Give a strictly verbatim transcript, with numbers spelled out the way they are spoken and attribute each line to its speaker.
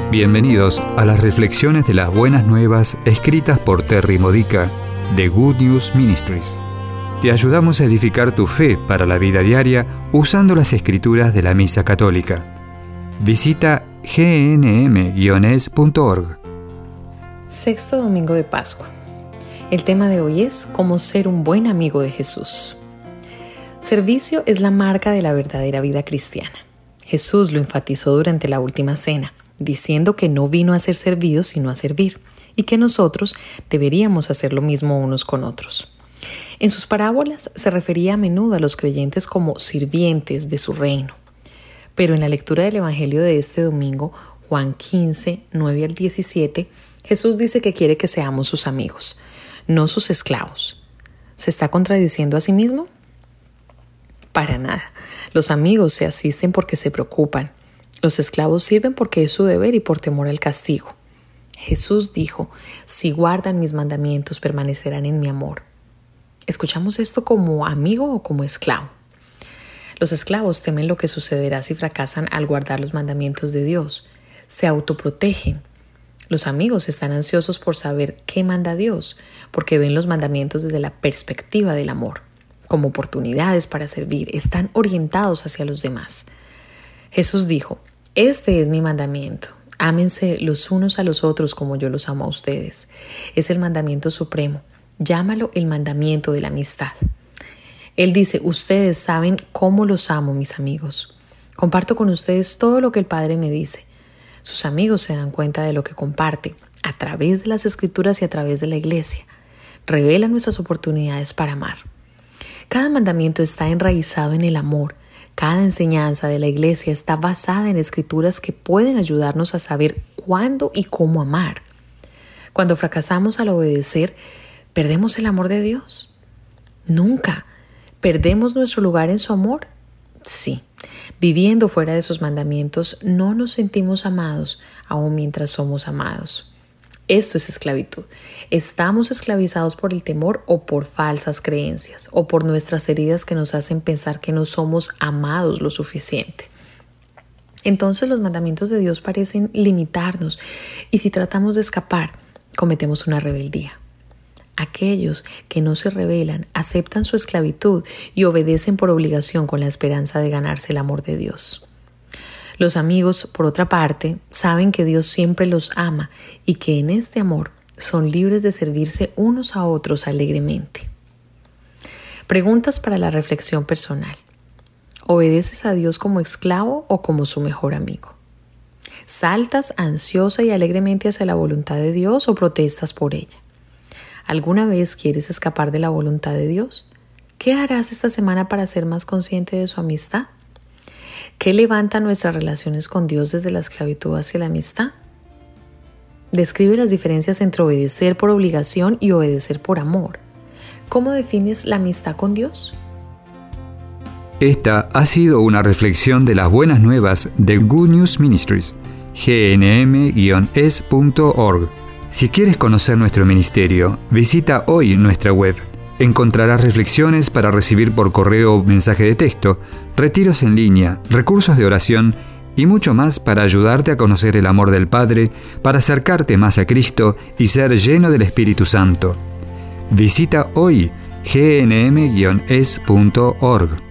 Speaker 1: Bienvenidos a las reflexiones de las buenas nuevas escritas por Terry Modica de Good News Ministries. Te ayudamos a edificar tu fe para la vida diaria usando las escrituras de la Misa Católica. Visita g n m guion es punto org.
Speaker 2: Sexto domingo de Pascua. El tema de hoy es cómo ser un buen amigo de Jesús. Servicio es la marca de la verdadera vida cristiana. Jesús lo enfatizó durante la última cena, diciendo que no vino a ser servido sino a servir, y que nosotros deberíamos hacer lo mismo unos con otros. En sus parábolas se refería a menudo a los creyentes como sirvientes de su reino. Pero en la lectura del Evangelio de este domingo, Juan quince, nueve al diecisiete, Jesús dice que quiere que seamos sus amigos, no sus esclavos. ¿Se está contradiciendo a sí mismo? Para nada. Los amigos se asisten porque se preocupan. Los esclavos sirven porque es su deber y por temor al castigo. Jesús dijo, si guardan mis mandamientos, permanecerán en mi amor. ¿Escuchamos esto como amigo o como esclavo? Los esclavos temen lo que sucederá si fracasan al guardar los mandamientos de Dios. Se autoprotegen. Los amigos están ansiosos por saber qué manda Dios, porque ven los mandamientos desde la perspectiva del amor, como oportunidades para servir. Están orientados hacia los demás. Jesús dijo, este es mi mandamiento. Ámense los unos a los otros como yo los amo a ustedes. Es el mandamiento supremo. Llámalo el mandamiento de la amistad. Él dice, ustedes saben cómo los amo, mis amigos. Comparto con ustedes todo lo que el Padre me dice. Sus amigos se dan cuenta de lo que comparte a través de las Escrituras y a través de la Iglesia. Revelan nuestras oportunidades para amar. Cada mandamiento está enraizado en el amor. Cada enseñanza de la Iglesia está basada en escrituras que pueden ayudarnos a saber cuándo y cómo amar. Cuando fracasamos al obedecer, ¿perdemos el amor de Dios? Nunca. ¿Perdemos nuestro lugar en su amor? Sí. Viviendo fuera de sus mandamientos, no nos sentimos amados, aun mientras somos amados. Esto es esclavitud. Estamos esclavizados por el temor o por falsas creencias o por nuestras heridas que nos hacen pensar que no somos amados lo suficiente. Entonces los mandamientos de Dios parecen limitarnos y si tratamos de escapar, cometemos una rebeldía. Aquellos que no se rebelan aceptan su esclavitud y obedecen por obligación con la esperanza de ganarse el amor de Dios. Los amigos, por otra parte, saben que Dios siempre los ama y que en este amor son libres de servirse unos a otros alegremente. Preguntas para la reflexión personal. ¿Obedeces a Dios como esclavo o como su mejor amigo? ¿Saltas ansiosa y alegremente hacia la voluntad de Dios o protestas por ella? ¿Alguna vez quieres escapar de la voluntad de Dios? ¿Qué harás esta semana para ser más consciente de su amistad? ¿Qué levanta nuestras relaciones con Dios desde la esclavitud hacia la amistad? Describe las diferencias entre obedecer por obligación y obedecer por amor. ¿Cómo defines la amistad con Dios?
Speaker 1: Esta ha sido una reflexión de las buenas nuevas de Good News Ministries, g n m guion es punto org. Si quieres conocer nuestro ministerio, visita hoy nuestra web. Encontrarás reflexiones para recibir por correo o mensaje de texto, retiros en línea, recursos de oración y mucho más para ayudarte a conocer el amor del Padre, para acercarte más a Cristo y ser lleno del Espíritu Santo. Visita hoy g n m guion es punto org.